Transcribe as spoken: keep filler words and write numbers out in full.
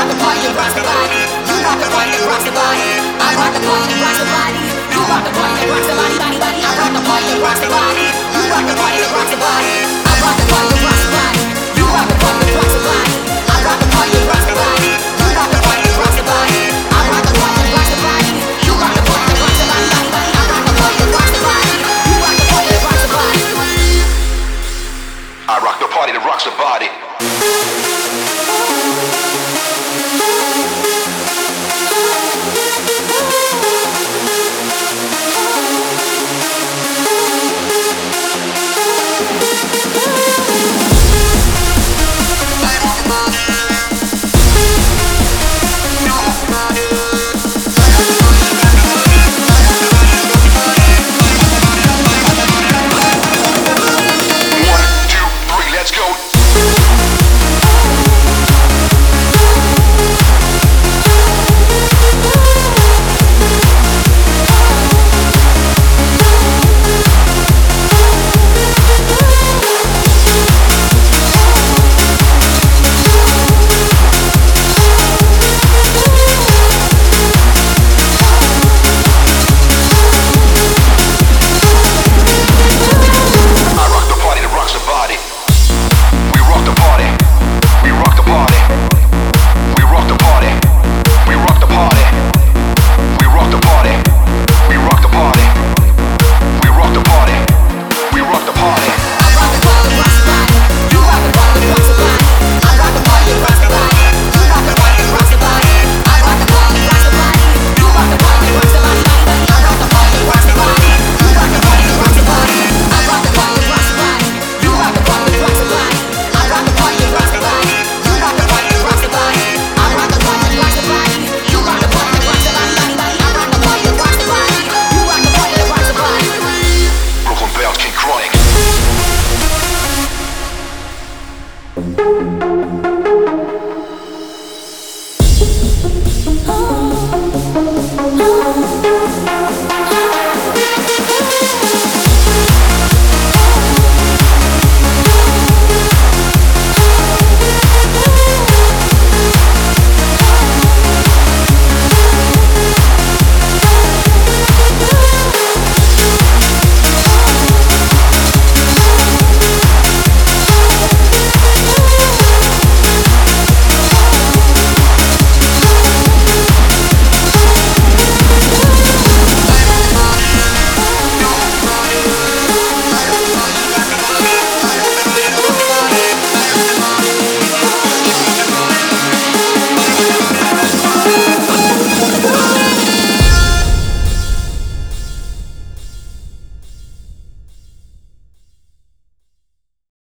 rock the party that rocks the body. You rock the party that rocks the body. I rock the party that rocks the body. You rock the party that rocks the body, body, body. I rock the party that rocks the body.